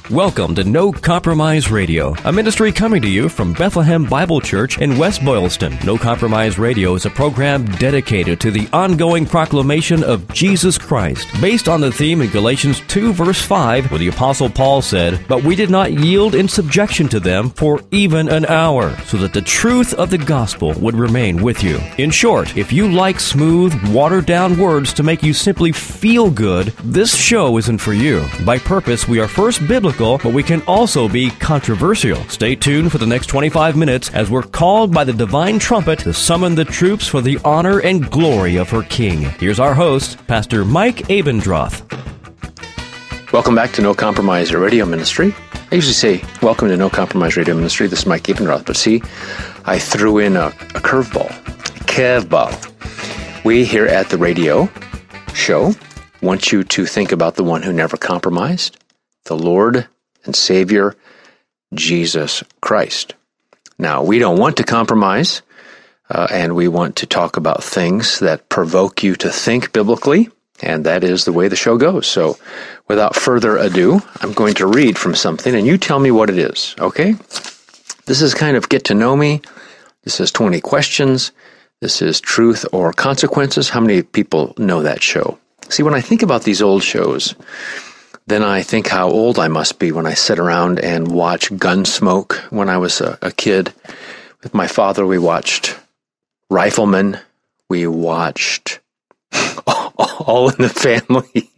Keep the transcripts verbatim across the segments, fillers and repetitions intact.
Welcome to No Compromise Radio, a ministry coming to you from Bethlehem Bible Church in West Boylston. No Compromise Radio is a program dedicated to the ongoing proclamation of Jesus Christ, based on the theme in Galatians two, verse five, where the Apostle Paul said, "But we did not yield in subjection to them for even an hour, so that the truth of the gospel would remain with you." In short, if you like smooth, watered-down words to make you simply feel good, this show isn't for you. By purpose, we are first biblical, but we can also be controversial. Stay tuned for the next twenty-five minutes as we're called by the divine trumpet to summon the troops for the honor and glory of her King. Here's our host, Pastor Mike Abendroth. Welcome back to No Compromise Radio Ministry. I usually say, welcome to No Compromise Radio Ministry. This is Mike Abendroth, but see, I threw in a, a curveball. A curveball. We here at the radio show want you to think about the one who never compromised, the Lord and Savior, Jesus Christ. Now, we don't want to compromise, uh, and we want to talk about things that provoke you to think biblically, and that is the way the show goes. So, without further ado, I'm going to read from something, and you tell me what it is, okay? This is kind of get to know me. This is twenty questions. This is Truth or Consequences. How many people know that show? See, when I think about these old shows, then I think how old I must be when I sit around and watch Gunsmoke. When I was a, a kid with my father, we watched Rifleman. We watched All in the Family.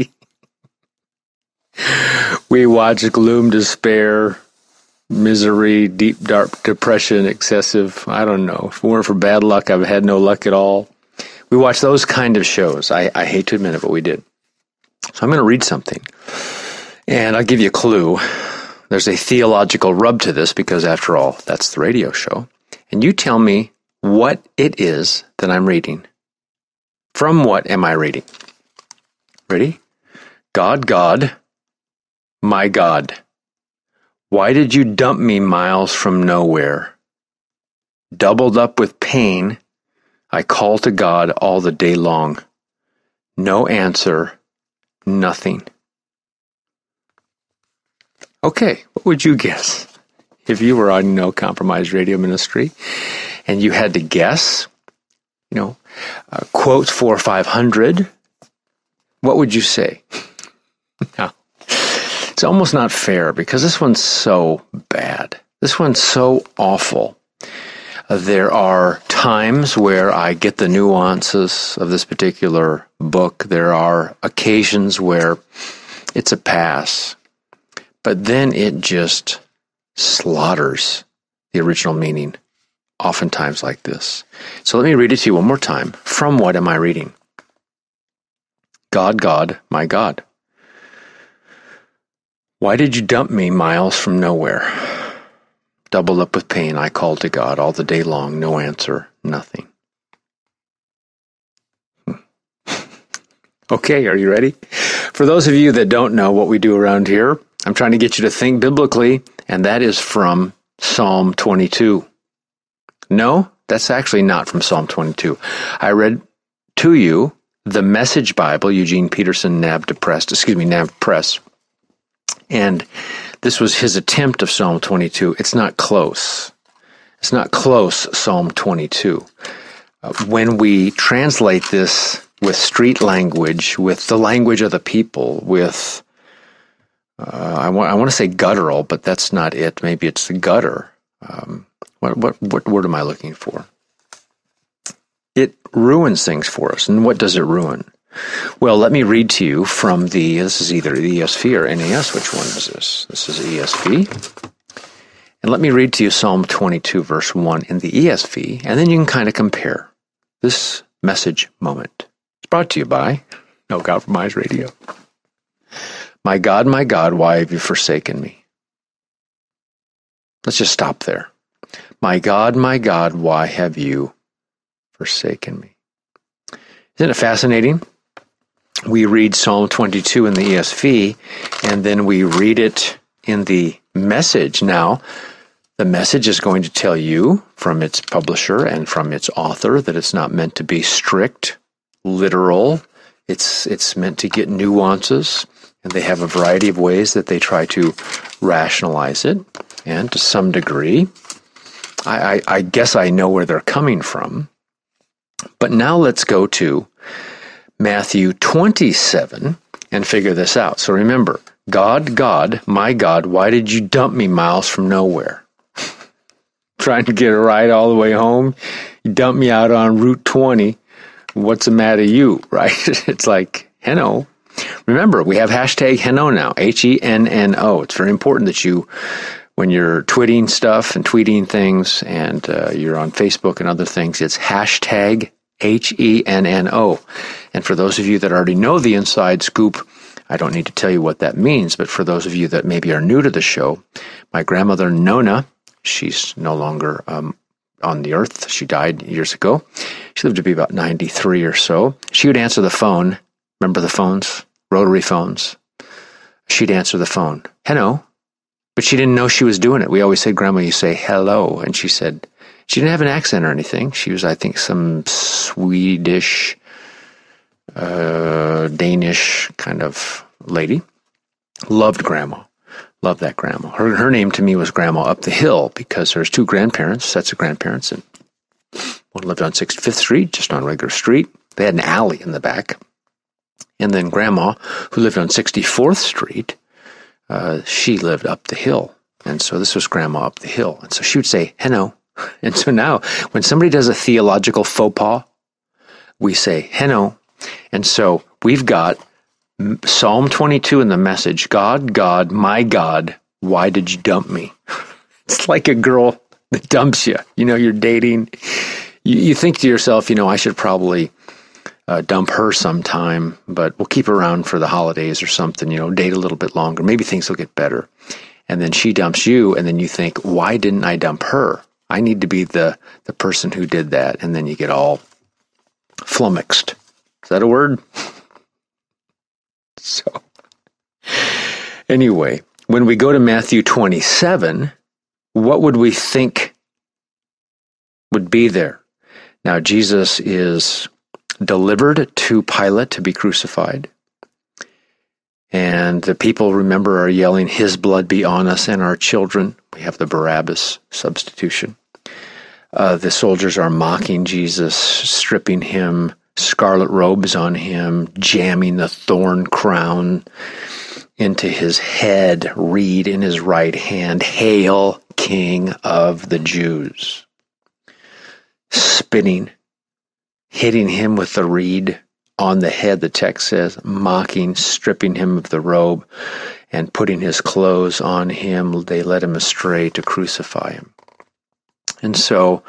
We watched Gloom, Despair, Misery, Deep, Dark Depression, Excessive. I don't know. If it weren't for bad luck, I've had no luck at all. We watched those kind of shows. I, I hate to admit it, but we did. So I'm going to read something, and I'll give you a clue. There's a theological rub to this because, after all, that's the radio show. And you tell me what it is that I'm reading. From what am I reading? Ready? God, God, my God, why did you dump me miles from nowhere? Doubled up with pain, I call to God all the day long. No answer. Nothing. Okay, what would you guess if you were on No Compromise Radio Ministry and you had to guess, you know, uh, quotes four or five hundred? What would you say? Now, it's almost not fair because this one's so bad. This one's so awful. There are times where I get the nuances of this particular book. There are occasions where it's a pass. But then it just slaughters the original meaning, oftentimes like this. So let me read it to you one more time. From what am I reading? God, God, my God. Why did you dump me miles from nowhere? Doubled up with pain, I called to God all the day long. No answer, nothing. Okay, are you ready? For those of you that don't know what we do around here, I'm trying to get you to think biblically, and that is from Psalm twenty-two. No, that's actually not from Psalm twenty-two. I read to you the Message Bible, Eugene Peterson, N A B Depressed, excuse me, N A B Press, and this was his attempt of Psalm twenty-two. It's not close. It's not close, Psalm twenty-two. Uh, when we translate this with street language, with the language of the people, with, uh, I want I want to say guttural, but that's not it. Maybe it's the gutter. Um, what, what, what word am I looking for? It ruins things for us. And what does it ruin? Well, let me read to you from the, this is either the E S V or N A S. Which one is this? This is E S V. And let me read to you Psalm twenty-two, verse one in the E S V, and then you can kind of compare this message moment. It's brought to you by No Compromise Radio. My God, my God, why have you forsaken me? Let's just stop there. My God, my God, why have you forsaken me? Isn't it fascinating? We read Psalm twenty-two in the E S V, and then we read it in the Message. Now, the Message is going to tell you from its publisher and from its author that it's not meant to be strict, literal. It's it's meant to get nuances, and they have a variety of ways that they try to rationalize it, and to some degree, I, I, I guess I know where they're coming from. But now let's go to Matthew twenty-seven and figure this out. So remember, God, God, my God, why did you dump me miles from nowhere? Trying to get a ride all the way home? You dumped me out on Route twenty. What's the matter you, right? It's like, Henno. Remember, we have hashtag Henno now, H E N N O. It's very important that you, when you're tweeting stuff and tweeting things and uh, you're on Facebook and other things, it's hashtag H E N N O. And for those of you that already know the inside scoop, I don't need to tell you what that means, but for those of you that maybe are new to the show, my grandmother Nona, she's no longer um, on the earth. She died years ago. She lived to be about ninety-three or so. She would answer the phone. Remember the phones? Rotary phones. She'd answer the phone. Hello. But she didn't know she was doing it. We always said, Grandma, you say hello. And she said, she didn't have an accent or anything. She was, I think, some Swedish, uh, Danish kind of lady. Loved Grandma. Loved that Grandma. Her her name to me was Grandma Up the Hill because there's two grandparents, sets of grandparents, and one lived on sixty-fifth Street, just on regular street. They had an alley in the back. And then Grandma, who lived on sixty-fourth Street, uh, she lived up the hill. And so this was Grandma Up the Hill. And so she would say, Henno. And so now, when somebody does a theological faux pas, we say, Henno. And so we've got Psalm twenty-two in the Message, God, God, my God, why did you dump me? It's like a girl that dumps you. You know, you're dating. You, you think to yourself, you know, I should probably uh, dump her sometime, but we'll keep her around for the holidays or something, you know, date a little bit longer. Maybe things will get better. And then she dumps you, and then you think, why didn't I dump her? I need to be the, the person who did that. And then you get all flummoxed. Is that a word? So, anyway, when we go to Matthew twenty-seven, what would we think would be there? Now, Jesus is delivered to Pilate to be crucified. And the people, remember, are yelling, his blood be on us and our children. We have the Barabbas substitution. Uh, the soldiers are mocking Jesus, stripping him, scarlet robes on him, jamming the thorn crown into his head, reed in his right hand, Hail, King of the Jews. Spitting, hitting him with the reed on the head, the text says, mocking, stripping him of the robe, and putting his clothes on him. They led him astray to crucify him. And so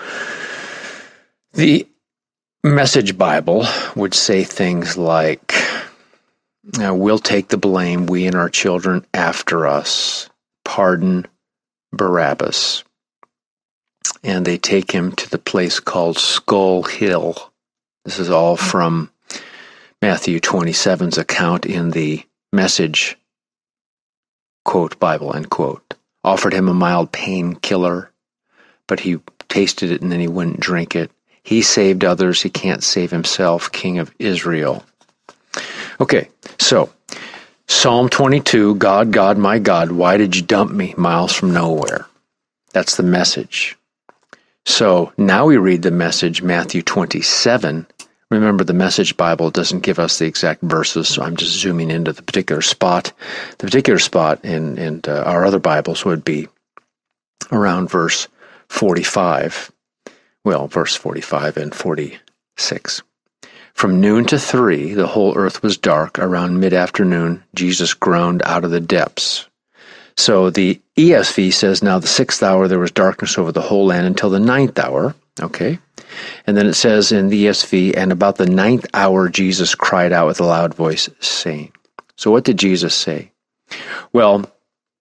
the Message Bible would say things like, we'll take the blame, we and our children after us, pardon Barabbas. And they take him to the place called Skull Hill. This is all from Matthew twenty-seven's account in the Message, quote, Bible, end quote. Offered him a mild painkiller, but he tasted it and then he wouldn't drink it. He saved others. He can't save himself, King of Israel. Okay, so Psalm twenty-two, God, God, my God, why did you dump me miles from nowhere? That's the Message. So now we read the Message, Matthew twenty-seven. Remember, the Message Bible doesn't give us the exact verses, so I'm just zooming into the particular spot. The particular spot in, in uh, our other Bibles would be around verse forty-five. Well, verse forty-five and forty-six. From noon to three, the whole earth was dark. Around mid-afternoon, Jesus groaned out of the depths. So the E S V says, now the sixth hour there was darkness over the whole land until the ninth hour. Okay. And then it says in the E S V, and about the ninth hour, Jesus cried out with a loud voice, saying. So what did Jesus say? Well,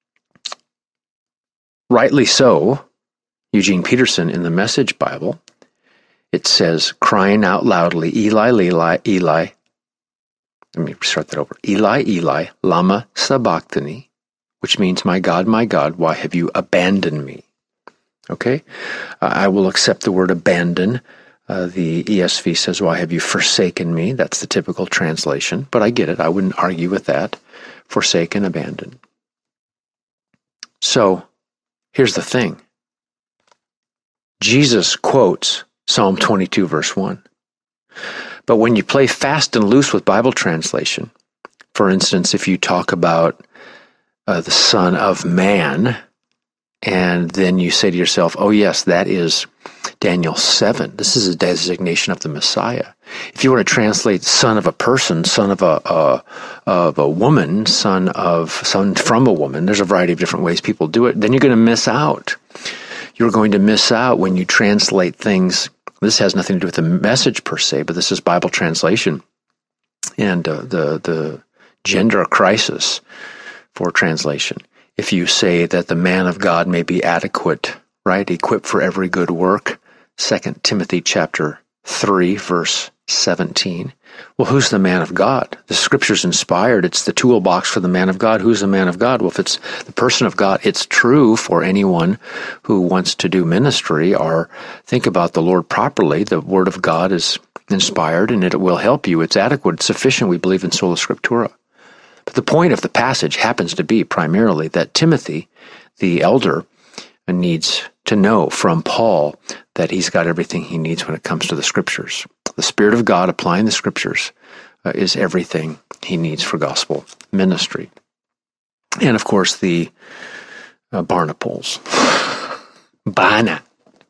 rightly so, Eugene Peterson in the Message Bible, it says, crying out loudly, Eli, Eli, Eli. Let me start that over. Eli, Eli, lama sabachthani, which means, my God, my God, why have you abandoned me? Okay, uh, I will accept the word abandon. Uh, the E S V says, why have you forsaken me? That's the typical translation, but I get it. I wouldn't argue with that. Forsaken, abandoned. So here's the thing. Jesus quotes Psalm twenty-two, verse one. But when you play fast and loose with Bible translation, for instance, if you talk about uh, the Son of Man, and then you say to yourself, oh yes, that is Daniel seven. This is a designation of the Messiah. If you want to translate son of a person, son of a, a of a woman, son of son from a woman, there's a variety of different ways people do it, then you're going to miss out. You're going to miss out when you translate things. This has nothing to do with the message per se, but this is Bible translation and uh, the the gender crisis for translation. If you say that the man of God may be adequate, right, equipped for every good work, Second Timothy chapter three, verse seventeen. Well, who's the man of God? The Scripture's inspired. It's the toolbox for the man of God. Who's the man of God? Well, if it's the person of God, it's true for anyone who wants to do ministry or think about the Lord properly. The Word of God is inspired, and it will help you. It's adequate. It's sufficient. We believe in sola scriptura. But the point of the passage happens to be primarily that Timothy, the elder, needs to know from Paul that he's got everything he needs when it comes to the Scriptures. The Spirit of God applying the Scriptures uh, is everything he needs for gospel ministry. And, of course, the uh, Barnaples. Bana.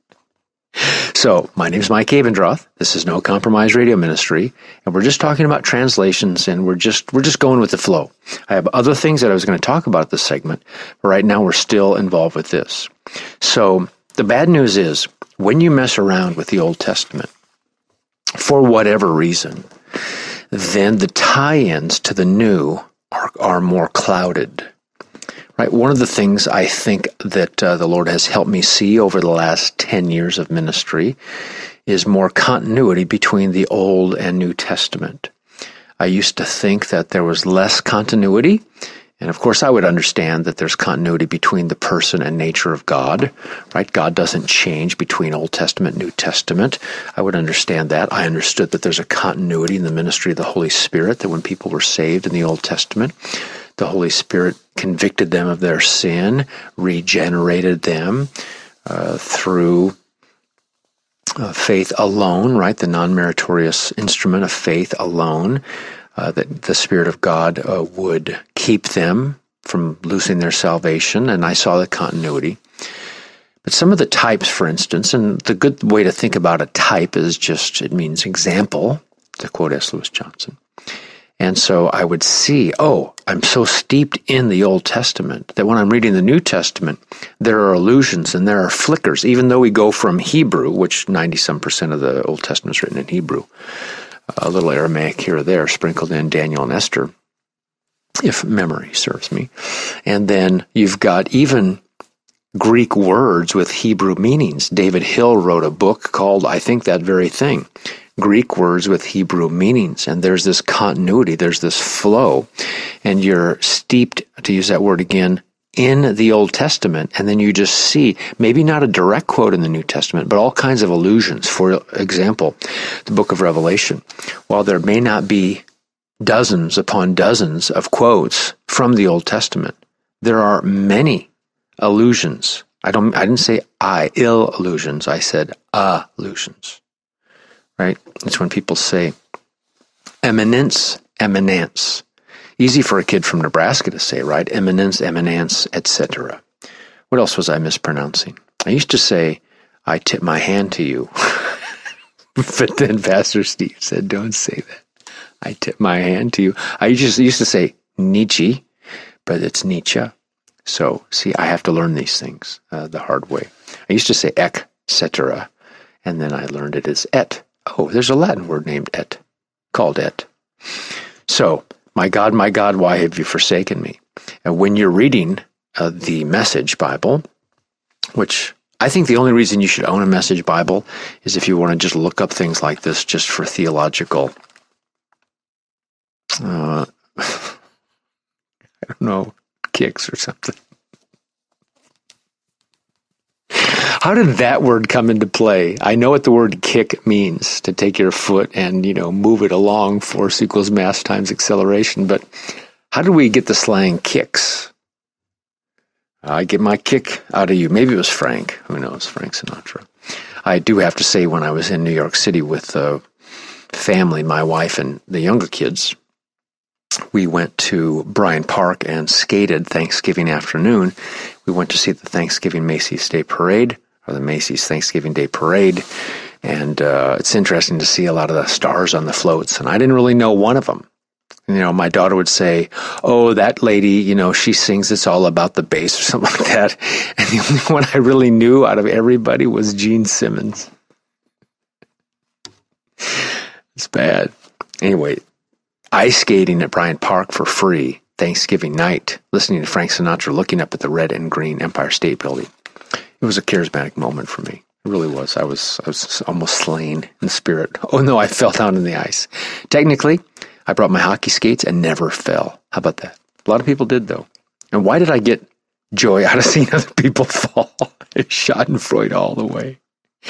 So, my name is Mike Abendroth. This is No Compromise Radio Ministry, and we're just talking about translations, and we're just we're just going with the flow. I have other things that I was going to talk about this segment, but right now we're still involved with this. So, the bad news is, when you mess around with the Old Testament, for whatever reason, then the tie-ins to the New are, are more clouded. Right. One of the things I think that uh, the Lord has helped me see over the last ten years of ministry is more continuity between the Old and New Testament. I used to think that there was less continuity. And of course, I would understand that there's continuity between the person and nature of God, right? God doesn't change between Old Testament and New Testament. I would understand that. I understood that there's a continuity in the ministry of the Holy Spirit, that when people were saved in the Old Testament, the Holy Spirit convicted them of their sin, regenerated them uh, through uh, faith alone, right? The non-meritorious instrument of faith alone, uh, that the Spirit of God uh, would keep them from losing their salvation, and I saw the continuity. But some of the types, for instance, and the good way to think about a type is just, it means example, to quote S. Lewis Johnson. And so I would see, oh, I'm so steeped in the Old Testament that when I'm reading the New Testament, there are allusions and there are flickers, even though we go from Hebrew, which ninety-some percent of the Old Testament is written in Hebrew, a little Aramaic here or there, sprinkled in Daniel and Esther, if memory serves me. And then you've got even Greek words with Hebrew meanings. David Hill wrote a book called, I think, that very thing. Greek words with Hebrew meanings, and there's this continuity, there's this flow, and you're steeped, to use that word again, in the Old Testament, and then you just see, maybe not a direct quote in the New Testament, but all kinds of allusions. For example, the book of Revelation. While there may not be dozens upon dozens of quotes from the Old Testament, there are many allusions. I don't. I didn't say I, ill allusions. I said allusions. Right? It's when people say eminence, eminence. Easy for a kid from Nebraska to say, right? Eminence, eminence, et cetera. What else was I mispronouncing? I used to say, I tip my hand to you. But then Pastor Steve said, don't say that. I tip my hand to you. I just used to say Nietzsche, but it's Nietzsche. So, see, I have to learn these things uh, the hard way. I used to say et cetera, and then I learned it as et. Oh, there's a Latin word named et, called et. So, my God, my God, why have you forsaken me? And when you're reading uh, the Message Bible, which I think the only reason you should own a Message Bible is if you want to just look up things like this just for theological, uh, I don't know, kicks or something. How did that word come into play? I know what the word kick means, to take your foot and, you know, move it along, force equals mass times acceleration. But how did we get the slang kicks? I get my kick out of you. Maybe it was Frank. Who knows? Frank Sinatra. I do have to say, when I was in New York City with the family, my wife and the younger kids, we went to Bryant Park and skated Thanksgiving afternoon. We went to see the Thanksgiving Macy's Day Parade, or the Macy's Thanksgiving Day Parade. And uh, it's interesting to see a lot of the stars on the floats. And I didn't really know one of them. You know, my daughter would say, oh, that lady, you know, she sings It's All About the Bass or something like that. And the only one I really knew out of everybody was Gene Simmons. It's bad. Anyway, ice skating at Bryant Park for free Thanksgiving night, listening to Frank Sinatra, looking up at the red and green Empire State Building. It was a charismatic moment for me. It really was. I was I was almost slain in spirit. Oh, no, I fell down in the ice. Technically, I brought my hockey skates and never fell. How about that? A lot of people did, though. And why did I get joy out of seeing other people fall? Schadenfreude all the way.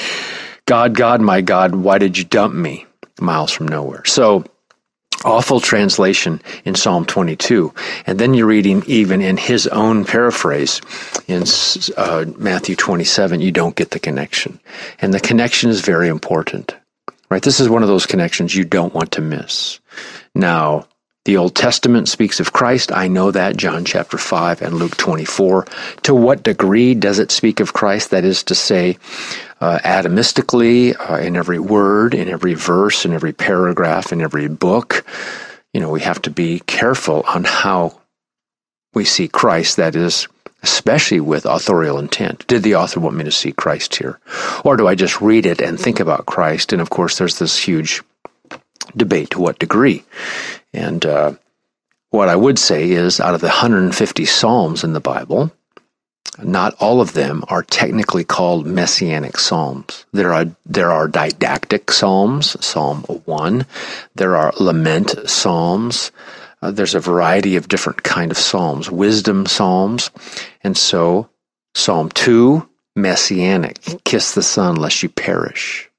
God, God, my God, why did you dump me? Miles from nowhere. So, awful translation in Psalm twenty-two. And then you're reading even in his own paraphrase in uh, Matthew twenty-seven, you don't get the connection. And the connection is very important, right? This is one of those connections you don't want to miss. Now, the Old Testament speaks of Christ. I know that, John chapter five and Luke twenty-four. To what degree does it speak of Christ? That is to say, uh, atomistically, uh, in every word, in every verse, in every paragraph, in every book. You know, we have to be careful on how we see Christ, that is, especially with authorial intent. Did the author want me to see Christ here? Or do I just read it and think about Christ? And of course, there's this huge debate to what degree. And uh, what I would say is, out of the one hundred fifty Psalms in the Bible, not all of them are technically called messianic psalms. There are there are didactic psalms, Psalm one. There are lament psalms. Uh, there's a variety of different kind of psalms, wisdom psalms. And so, Psalm two, messianic, kiss the Son lest you perish.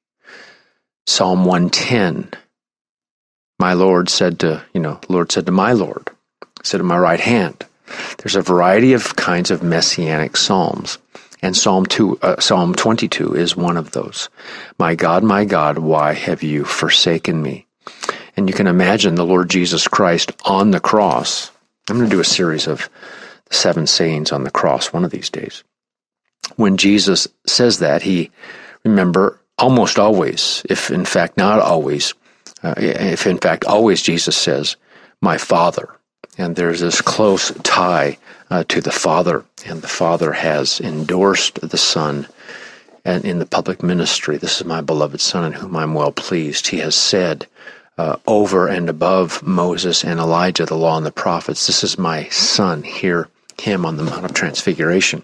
Psalm one ten, my Lord said to, you know, Lord said to my Lord, sit at my right hand. There's a variety of kinds of messianic psalms, and Psalm two, uh, Psalm twenty-two is one of those. My God, my God, why have you forsaken me? And you can imagine the Lord Jesus Christ on the cross. I'm going to do a series of the seven sayings on the cross one of these days. When Jesus says that, he, remember, almost always, if in fact not always, uh, if in fact always Jesus says, my Father. And there's this close tie uh, to the Father, and the Father has endorsed the Son and in the public ministry. This is my beloved Son in whom I'm well pleased. He has said uh, over and above Moses and Elijah, the law and the prophets, this is my Son. Hear him on the Mount of Transfiguration.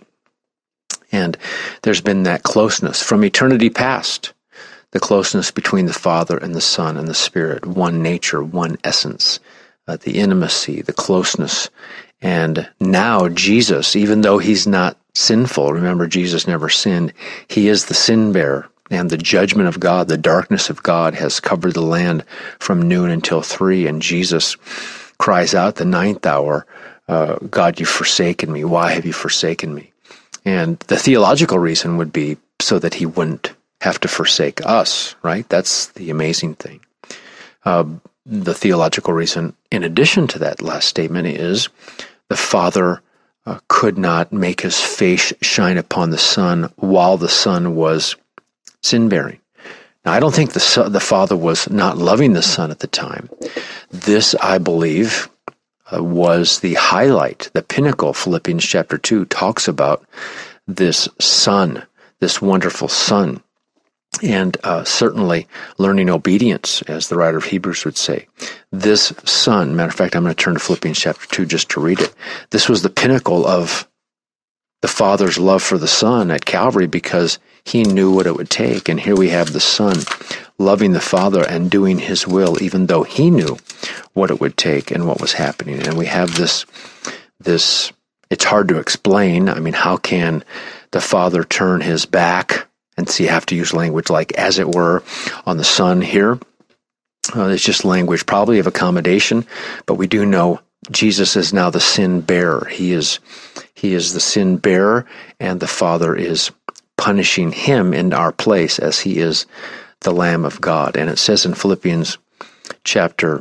And there's been that closeness from eternity past, the closeness between the Father and the Son and the Spirit, one nature, one essence. Uh, the intimacy, the closeness. And now Jesus, even though he's not sinful, remember Jesus never sinned, he is the sin bearer, and the judgment of God, the darkness of God has covered the land from noon until three, and Jesus cries out the ninth hour, uh, God, you've forsaken me. Why have you forsaken me? And the theological reason would be so that he wouldn't have to forsake us, right? That's the amazing thing. Uh, The theological reason, in addition to that last statement, is the Father uh, could not make his face shine upon the Son while the Son was sin-bearing. Now, I don't think the son, the Father was not loving the Son at the time. This, I believe, uh, was the highlight, the pinnacle. Philippians chapter two talks about this Son, this wonderful Son. And uh, certainly learning obedience, as the writer of Hebrews would say. This Son, matter of fact, I'm going to turn to Philippians chapter two just to read it. This was the pinnacle of the Father's love for the Son at Calvary because he knew what it would take. And here we have the Son loving the Father and doing his will, even though he knew what it would take and what was happening. And we have this, this, it's hard to explain. I mean, how can the Father turn his back? And so you have to use language like, as it were, on the Son here. Uh, it's just language probably of accommodation, but we do know Jesus is now the sin bearer. He is He is the sin bearer, and the Father is punishing him in our place as he is the Lamb of God. And it says in Philippians chapter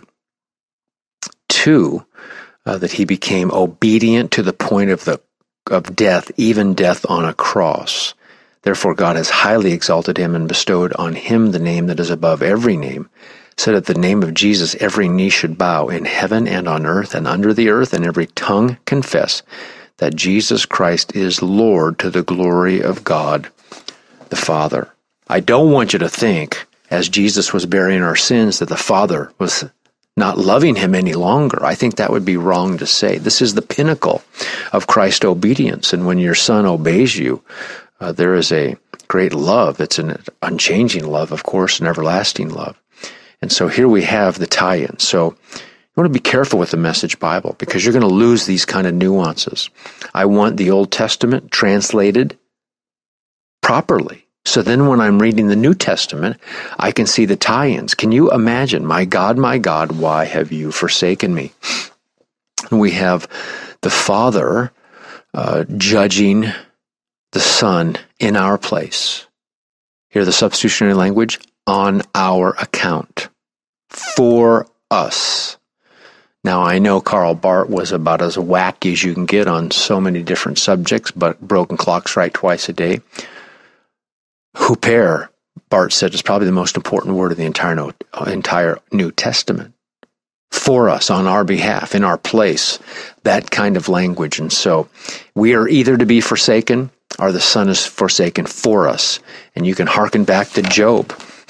two uh, that he became obedient to the point of the of death, even death on a cross. Therefore God has highly exalted him and bestowed on him the name that is above every name, so that at the name of Jesus every knee should bow in heaven and on earth and under the earth, and every tongue confess that Jesus Christ is Lord, to the glory of God the Father. I don't want you to think, as Jesus was bearing our sins, that the Father was not loving him any longer. I think that would be wrong to say. This is the pinnacle of Christ's obedience, and when your Son obeys you, uh, there is a great love. It's an unchanging love, of course, an everlasting love. And so here we have the tie-in. So you want to be careful with the Message Bible, because you're going to lose these kind of nuances. I want the Old Testament translated properly. So then when I'm reading the New Testament, I can see the tie-ins. Can you imagine, my God, my God, why have you forsaken me? We have the Father uh, judging the Son in our place. Hear the substitutionary language, on our account, for us. Now, I know Karl Barth was about as wacky as you can get on so many different subjects, but broken clocks right twice a day. Huper, Barth said, is probably the most important word of the entire, no, entire New Testament. For us, on our behalf, in our place, that kind of language. And so we are either to be forsaken, or the Son is forsaken for us. And you can hearken back to Job.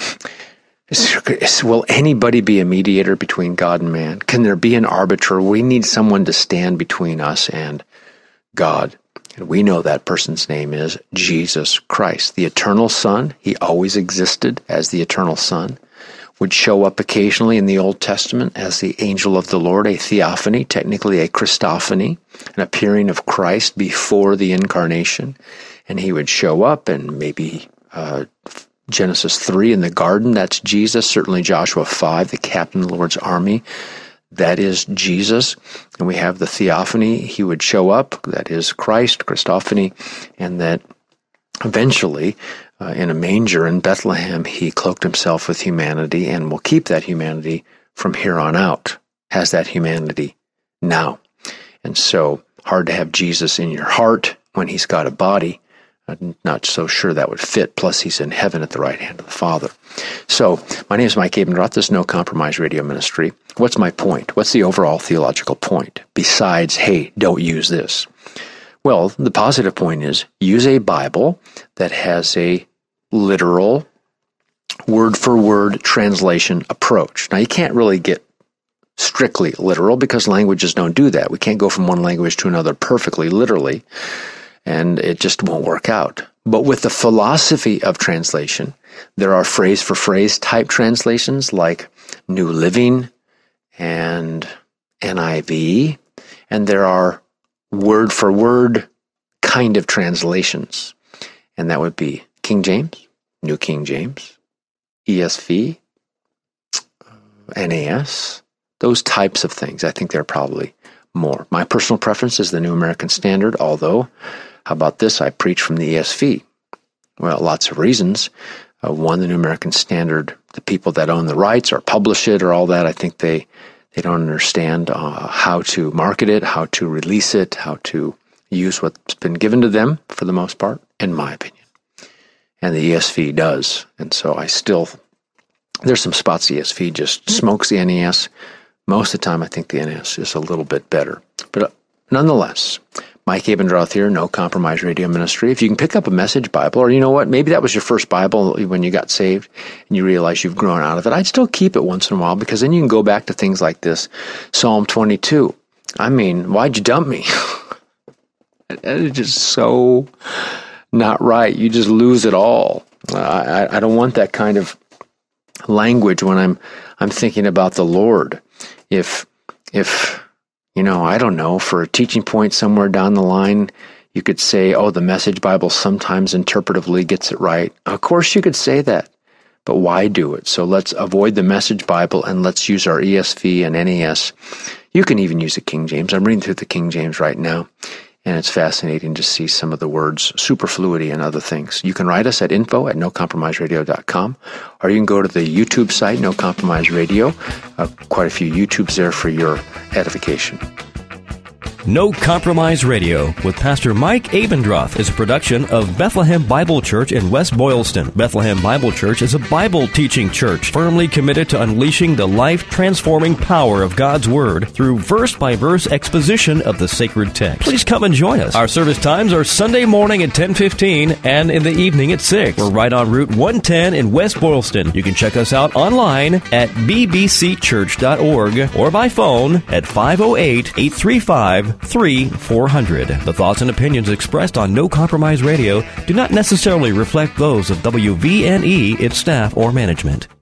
Will anybody be a mediator between God and man? Can there be an arbiter? We need someone to stand between us and God. And we know that person's name is Jesus Christ, the eternal Son. He always existed as the eternal Son. Would show up occasionally in the Old Testament as the angel of the Lord, a theophany, technically a Christophany, an appearing of Christ before the incarnation. And he would show up, and maybe uh, Genesis three in the garden, that's Jesus. Certainly Joshua five, the captain of the Lord's army, that is Jesus. And we have the theophany, he would show up, that is Christ, Christophany, and that eventually uh, in a manger in Bethlehem, he cloaked himself with humanity and will keep that humanity from here on out, has that humanity now. And so hard to have Jesus in your heart when he's got a body. I'm not so sure that would fit. Plus, he's in heaven at the right hand of the Father. So, my name is Mike Abendroth. This is No Compromise Radio Ministry. What's my point? What's the overall theological point? Besides, hey, don't use this. Well, the positive point is use a Bible that has a literal, word-for-word translation approach. Now, you can't really get strictly literal because languages don't do that. We can't go from one language to another perfectly literally, and it just won't work out. But with the philosophy of translation, there are phrase-for-phrase type translations like New Living and N I V, and there are word-for-word kind of translations. And that would be King James, New King James, E S V, N A S, those types of things. I think there are probably more. My personal preference is the New American Standard, although, how about this? I preach from the E S V. Well, lots of reasons. Uh, one, the New American Standard, the people that own the rights or publish it or all that, I think they, they don't understand uh, how to market it, how to release it, how to use what's been given to them for the most part, in my opinion. And the E S V does. And so I still, there's some spots the E S V just smokes the N A S. Most of the time, I think the N A S is a little bit better. But uh, nonetheless, Mike Abendroth here, No Compromise Radio Ministry. If you can pick up a Message Bible, or you know what, maybe that was your first Bible when you got saved and you realize you've grown out of it, I'd still keep it once in a while, because then you can go back to things like this, Psalm twenty-two. I mean, why'd you dump me? It's just so not right. You just lose it all. I, I don't want that kind of language when I'm I'm thinking about the Lord. If if you know, I don't know, for a teaching point somewhere down the line, you could say, oh, the Message Bible sometimes interpretively gets it right. Of course you could say that, but why do it? So let's avoid the Message Bible and let's use our E S V and N A S. You can even use the King James. I'm reading through the King James right now. And it's fascinating to see some of the words superfluity and other things. You can write us at info at no compromise radio dot com, or you can go to the YouTube site, No Compromise Radio. Uh, quite a few YouTubes there for your edification. No Compromise Radio with Pastor Mike Abendroth is a production of Bethlehem Bible Church in West Boylston. Bethlehem Bible Church is a Bible teaching church firmly committed to unleashing the life-transforming power of God's Word through verse-by-verse exposition of the sacred text. Please come and join us. Our service times are Sunday morning at ten fifteen and in the evening at six. We're right on Route one ten in West Boylston. You can check us out online at b b c church dot org or by phone at five oh eight, eight three five, three four hundred. The thoughts and opinions expressed on No Compromise Radio do not necessarily reflect those of W V N E, its staff, or management.